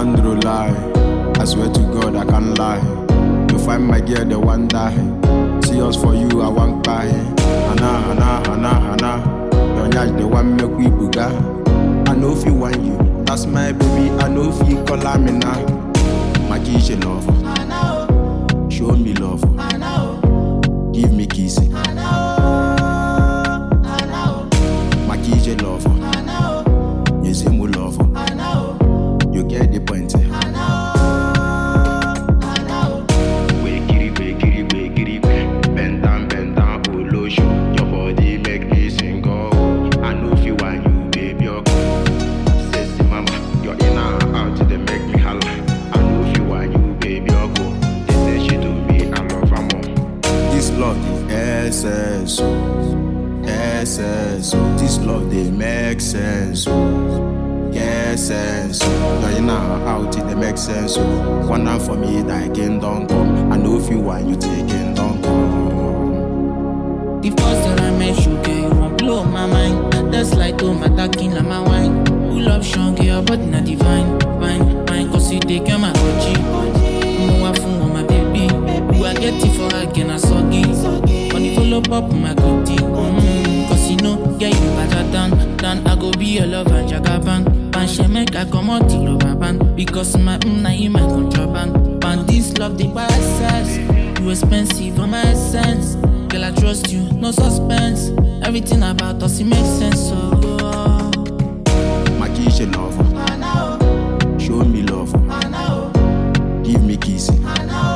Alejandro lie. I swear to God I can't lie. You find my girl the one die. See us for you I want buy. Hana. Your nyaj the one make we buga. I know if you want you, that's my baby. I know if you call me now. My kitchen love. Show me love. Give me kissing. My kitchen love. You say more love. You get the point. Bend down, pull show. Your body make me sing. Oh, I know if you want you, baby. Sexy mama, you're in and out, they make me holla. I know if you want you, baby. Go. They say she do me, I love her more. This love is essence. This love they make sense. Yes, sense. You're in and out, it make sense. One hand for me, that kingdom come. I know if you want you, take kingdom come. The first that I met you, girl, you won't blow my mind. That's like oh my talking like my wine. Who love strong, girl, but not divine. Fine, cause you take my OG. Mwa fun my baby. Who I get it for again, I soggy. When you follow up my goodie. Cause you know, yeah, you better than I go be your love and jagaban. Pan she make I come out the rubber band. Because my na in my contraband. Pan this love the process. You expensive for my essence. Girl, I trust you, no suspense. Everything about us, it makes sense, so my kitchen love. Show me love. Give me kissing.